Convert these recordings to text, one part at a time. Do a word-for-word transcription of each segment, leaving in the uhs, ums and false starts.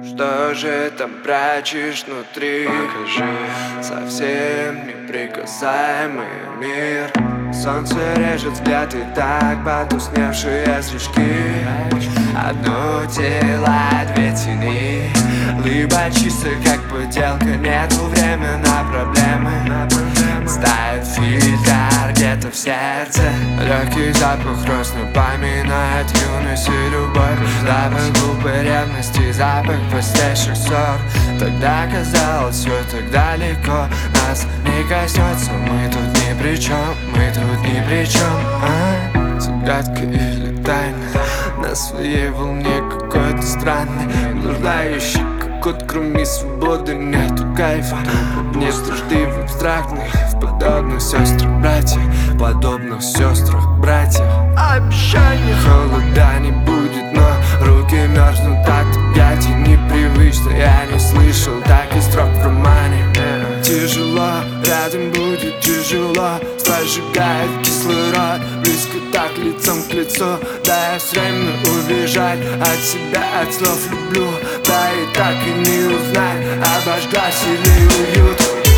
Что же там прячешь внутри? Покажи. Совсем неприкасаемый мир. Солнце режет взгляд и так потусневшие слежки. Одно тело, две тени. Либо чисто как поделка, нету времени на проблемы. Ставит фильтр где-то в сердце. Легкий запах роз напоминает юность и любовь. Запах глупой ревности, запах постейших ссор. Тогда казалось, все так далеко, нас не коснется. Мы тут ни при чем, мы тут ни при чем, а? Загадка или тайна на своей волне какой-то странный, блуждающий кот, кроме свободы нету кайфа. Нет нужды в абстрактных, в подобных сестрах братьев, подобных сестрах братьев. Обещание холода не будет, но руки мерзнут от объятий. Непривычно, я не слышал таких строк в романе. Тяжело, рядом будет тяжело. Страсть сжигает кислород, близко так лицом к лицу. Дай время убежать от себя, от слов люблю. Да и так и не узнать, обожглась или уют.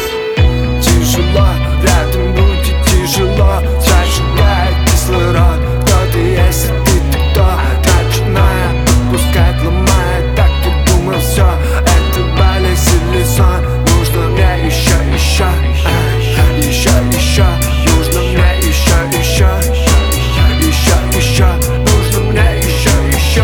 Тяжело, рядом будет тяжело. Страсть сжигает кислород. Кто ты, если ты, ты кто? Начиная отпускать, ломает. Так и думал, все это болезнь или сон. Нужно мне еще, еще, еще, еще. Нужно мне еще, еще, еще, еще. Нужно мне еще, еще.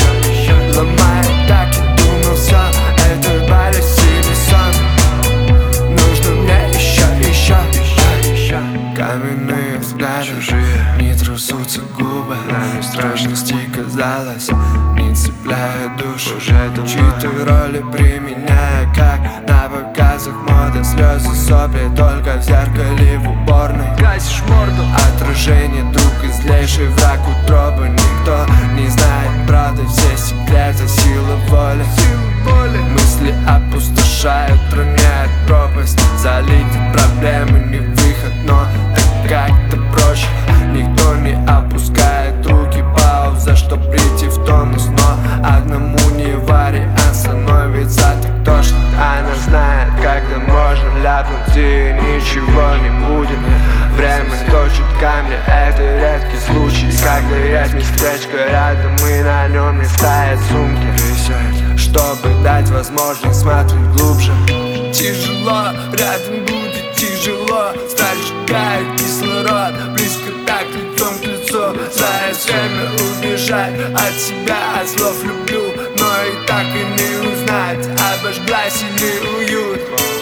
Ломает, так и думал, все это болезнь или сон. Нужно мне еще, еще, еще. Каменные взгляды, не трясутся губы. Страшности, казалось, не цепляют душу. Чьи-то роли применяя, как на показах моды. Слезы, сопли, только в зеркале в уборной. Гасишь морду, отражение, друг и злейший враг утробы. Никто не знает правды, все секреты, сила воли. Мысли опустошают, роняют пропасть. Залить проблемы не выход, но так как-то проще. Никто не опускает руки, пауза, чтоб прийти в тонус. Но одному не вариант, становится так тошно. Она знает, когда можно ляпнуть и ничего не будет. Время точит камни, это редкий случай. Когда есть местечко рядом и на нем не ставят сумки. Чтобы дать возможность смотреть глубже. Тяжело, рядом будет тяжело. Сталь сжигает кислород, близко так лицом к лицу. Заяц время убежать от себя, от слов люблю. Но и так и не узнать, обожглась или уют.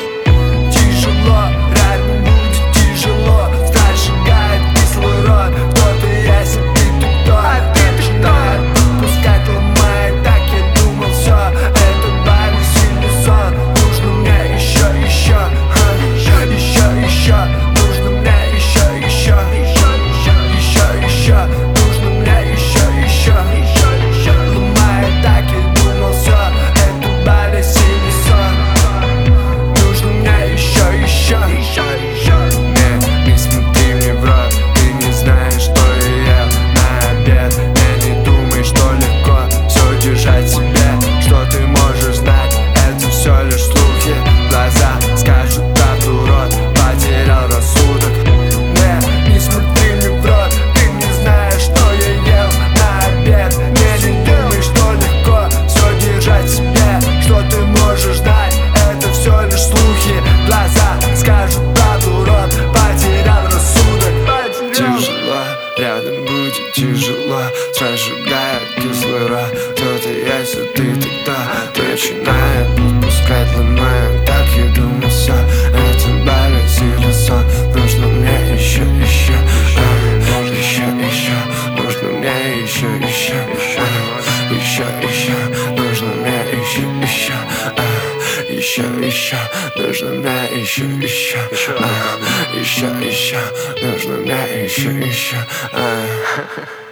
Тяжело, рядом будет тяжело. Сталь сжигает кислород. Кто ты, если ты, ты кто? А ты, ты что? Отпускать, ломает, так я думал, все это болезнь или сон. Нужно мне еще, еще, еще, еще, еще. Нужно мне еще, еще, еще, еще, еще. Нужно мне еще, еще, еще. Ломает, так я думал, все это болезнь или сон. Нужно мне еще, еще, еще, еще. Не, не смотри мне в рот, ты не знаешь, что я ел на обед. Не, не думай, что легко все держать в себе. Что ты можешь знать, это все лишь слухи. Глаза скажут правду, рот потерял рассудок. Не, не смотри мне в рот, ты не знаешь, что я ел на обед. Не, не думай, что легко все держать в себе. Что ты можешь знать, это все лишь слухи. Глаза скажут правду, рот потерял рассудок. Тяжело, рядом будет тяжело. Страсть сжигает кислород. Кто-то, если ты, ты кто? Начинает отпускать, ломает. Так я думал, все это болезнь или сон. Нужно мне еще, еще, еще, еще. Нужно мне еще, еще, еще, еще. Нужно мне еще, еще, еще, еще. Нужно мне еще, еще, еще, еще. Нужно мне еще, еще.